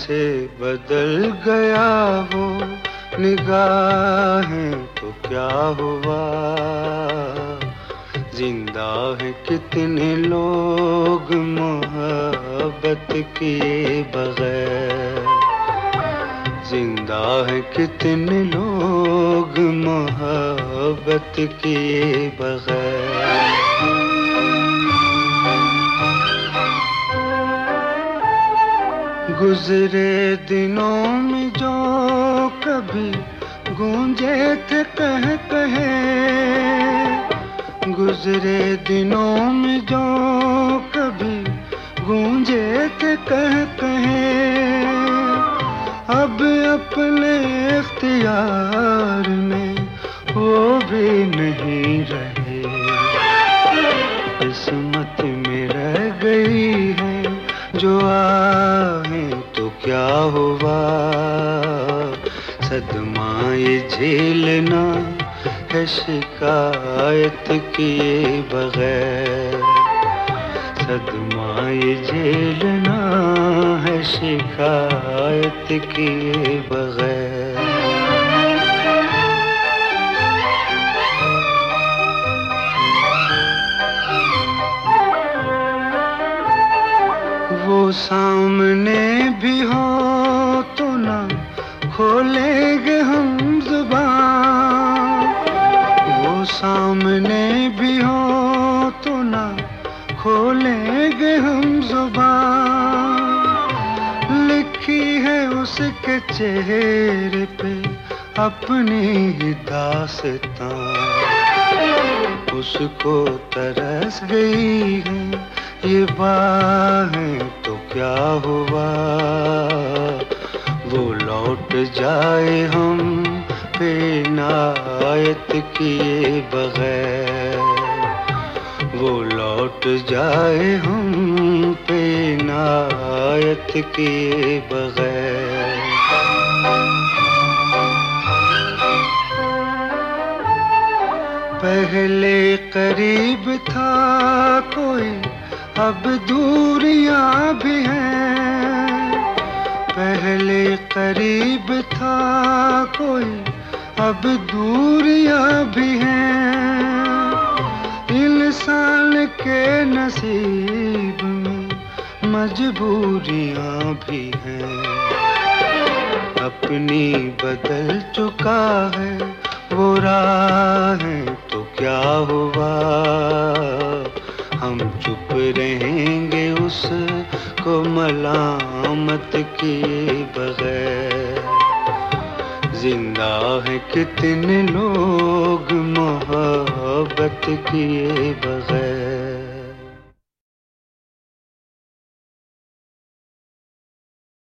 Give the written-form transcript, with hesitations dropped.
से बदल गया वो निगाहें तो क्या हुआ। जिंदा है कितने लोग मोहब्बत किए बगैर। जिंदा है कितने लोग मोहब्बत किए बगैर। गुजरे दिनों में जो कभी गूंजे थे कह कहे। गुजरे दिनों में जो कभी गूंजे थे कह कहे। अब अपने इख्तियार में वो भी नहीं रहे। किस्मत में रह गई है जो आहें तो क्या हुआ। सदमा ये झेलना है शिकायत किए बगैर। सदमा ये झेलना है शिकायत किए बगैर। वो सामने भी हो तो ना खोलेंगे हम जुबान। वो सामने भी हो तो ना खोलेंगे हम जुबान। लिखी है उसके चेहरे पे अपनी ही दास्तां। उसको तरस गई है ये बाहें तो क्या हुआ। वो लौट जाए हम पे इनायत किए बगैर। वो लौट जाए हम पे इनायत किए बगैर। पहले करीब था कोई अब दूरियां भी हैं। पहले करीब था कोई अब दूरियां भी हैं। इंसान के नसीब में मजबूरियां भी हैं। अपनी बदल चुका है वो राहें तो क्या हुआ। हम चुप रहेंगे उसको मलामत किए बगैर। जिंदा है कितने लोग मोहब्बत किए बगैर।